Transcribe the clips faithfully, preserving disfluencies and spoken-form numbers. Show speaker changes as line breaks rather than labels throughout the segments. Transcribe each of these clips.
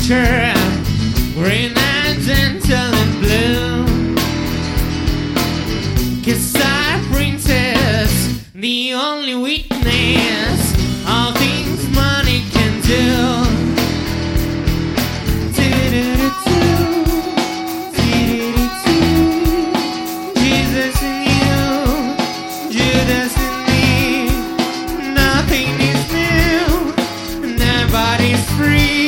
nature, green and gentle and blue. Cause our princess, the only weakness, all things money can do. Jesus in you, Judas in me, nothing is new, nobody's free.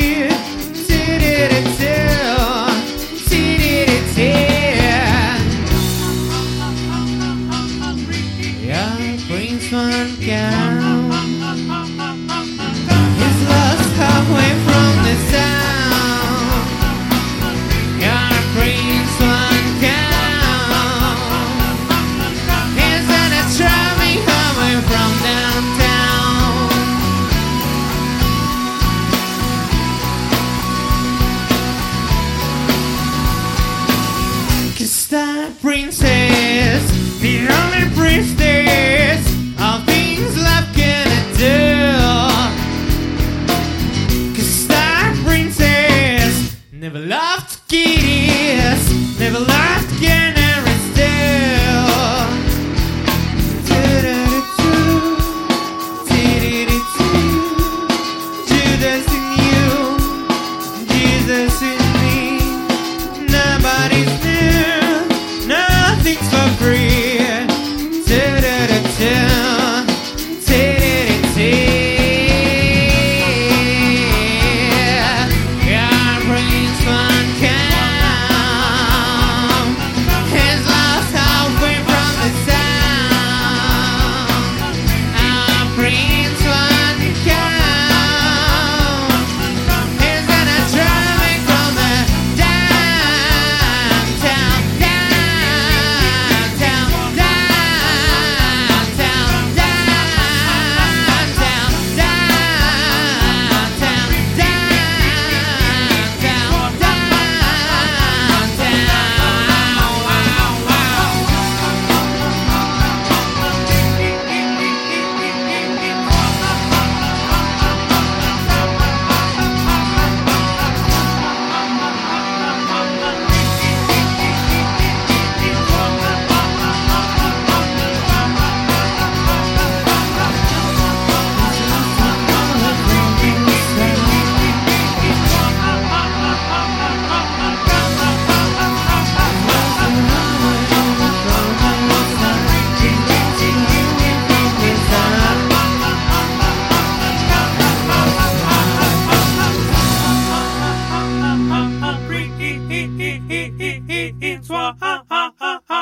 Yeah, brings one down. He's lost halfway from the sound. Yeah, brings one down. He's on a traveling highway from downtown. Cause that princess, the only princess, all things love cannot do. Cause that princess never loved kids, never loved canary still. Judas in you, Jesus in me, nobody's new, nothing's for free.
It's what